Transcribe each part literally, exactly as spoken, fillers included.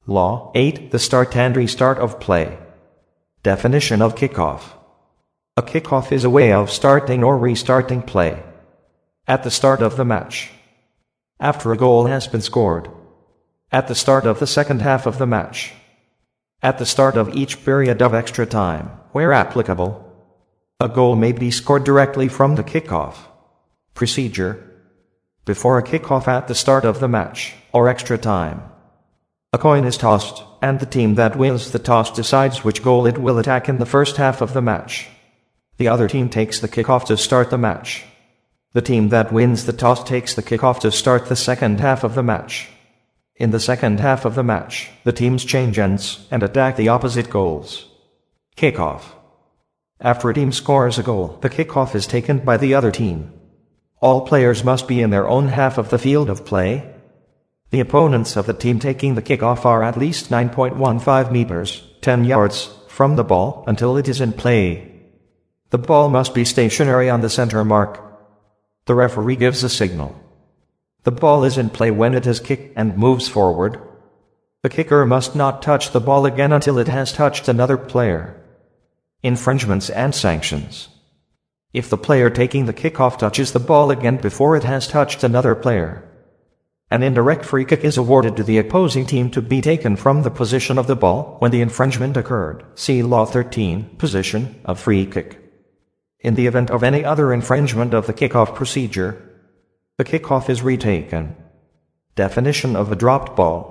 Law eight. The start and restart of play. Definition of kickoff. A kickoff is a way of starting or restarting play. At the start of the match. After a goal has been scored. At the start of the second half of the match. At the start of each period of extra time, where applicable. A goal may be scored directly from the kickoff. Procedure. Before a kickoff at the start of the match, or extra time. A coin is tossed, and the team that wins the toss decides which goal it will attack in the first half of the match. The other team takes the kickoff to start the match. The team that wins the toss takes the kickoff to start the second half of the match. In the second half of the match, the teams change ends and attack the opposite goals. Kickoff. After a team scores a goal, the kickoff is taken by the other team. All players must be in their own half of the field of play. The opponents of the team taking the kickoff are at least nine point one five meters, ten yards, from the ball until it is in play. The ball must be stationary on the center mark. The referee gives a signal. The ball is in play when it is kicked and moves forward. The kicker must not touch the ball again until it has touched another player. Infringements and sanctions. If the player taking the kickoff touches the ball again before it has touched another player, an indirect free kick is awarded to the opposing team to be taken from the position of the ball when the infringement occurred. See Law thirteen, Position of Free Kick. In the event of any other infringement of the kickoff procedure, the kickoff is retaken. Definition of a dropped ball.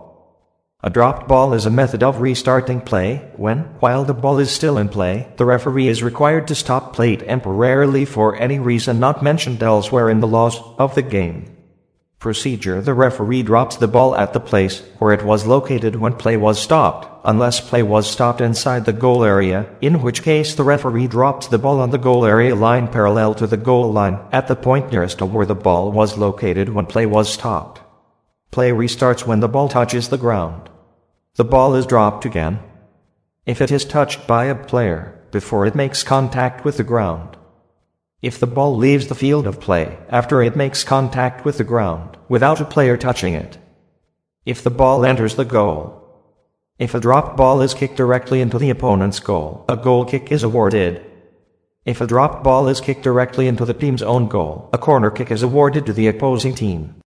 A dropped ball is a method of restarting play when, while the ball is still in play, the referee is required to stop play temporarily for any reason not mentioned elsewhere in the laws of the game. Procedure. The referee drops the ball at the place where it was located when play was stopped, unless play was stopped inside the goal area, in which case the referee drops the ball on the goal area line parallel to the goal line, at the point nearest to where the ball was located when play was stopped. Play restarts when the ball touches the ground. The ball is dropped again if it is touched by a player before it makes contact with the ground. If the ball leaves the field of play after it makes contact with the ground without a player touching it. If the ball enters the goal. If a dropped ball is kicked directly into the opponent's goal, a goal kick is awarded. If a dropped ball is kicked directly into the team's own goal, a corner kick is awarded to the opposing team.